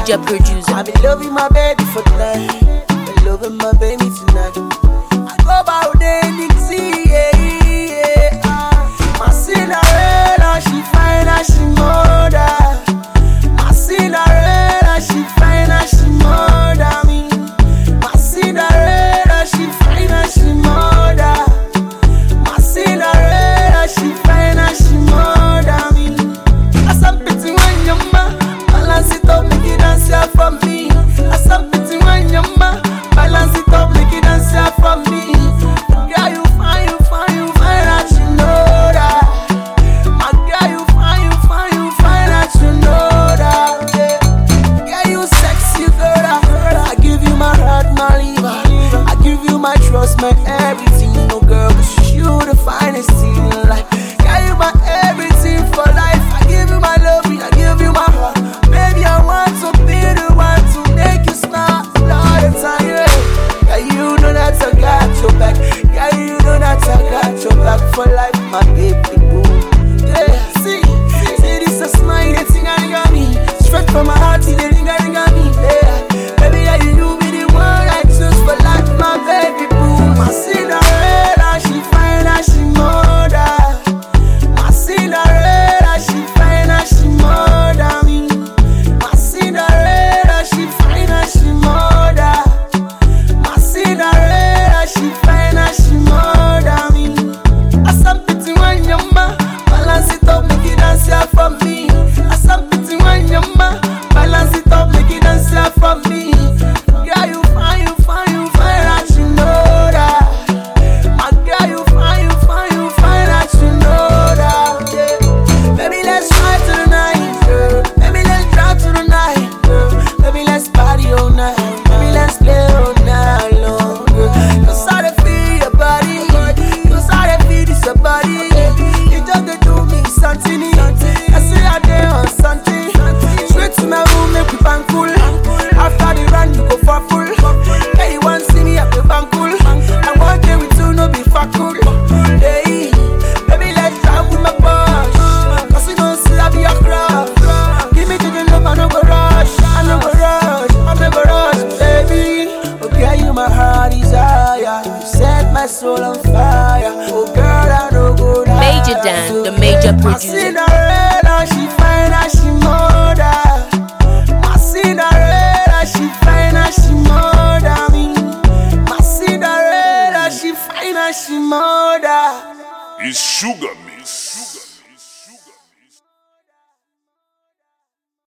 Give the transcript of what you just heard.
major producer. I be loving my baby for tonight. Been loving my baby tonight. I go about day Dixie, yeah. My Cinderella, she fine as she murder. My Cinderella, she fine as she murder me. My Cinderella, she fine as she murder. My Cinderella, she fine as she murder me. As I'm pity when your ma balance it up, make it dance here for me. As I'm pity when your ma balance it up, make it dance here for me. Girl, you fine, you fine, you fine, that you know that. My girl, you fine, you fine, you fine, that you know that. Yeah. Girl, you sexy girl, I give you my heart, my liver. I give you my trust, my everything, no girl, 'cause you the finest thing in life. Girl, you my everything for life. I give you my love, I give you my heart. Baby, I want to be the one to make you smile all the time. Yeah, you know that I got your back. Yeah, you know that I got your back for life, my baby boo. Yeah, see, this a smile, the thing I got me. Straight from my heart, see the thing I got me. Yeah, baby, yeah, you be the one I choose for life, my baby boo. My Cinderella, she fine as she murder. My Cinderella, she fine as she murder me. My Cinderella, she fine as she murder. My Cinderella, she fine as she murder me. As I'm pity when your ma balance it up, make it dance here for me. As I'm pity when your ma balance it up, make it dance here for me. Girl, you fine, you fine, you fine, that you know that. My girl, you fine, you fine, you fine, that you know that. Yeah. Baby, let's ride to the night, girl. Baby, let's drive to the night, girl. Baby, let's party all night. Baby, let's play all night long, girl. 'Cause I dey feel your body, 'cause I dey feel this your body. You just dey do me something. I say I dey on something. Straight to my room, make we bang cool. After the run, you go for full. Yeah, you want see me at the bang cool. I want get with you, no be for cool. Hey, baby, let's drive with my boss. 'Cause you don't see I be a crowd. Give me to the love, I no go rush. I no go rush, I no go rush, baby. Okay, you my heart desire. You set my soul on fire. Oh girl, I no go die. Major Dan, the major My producer. Cinderella, she fine as she murder. My Cinderella, she fine as she murder me. My Cinderella, she fine as she murder. It's Sugar Miss.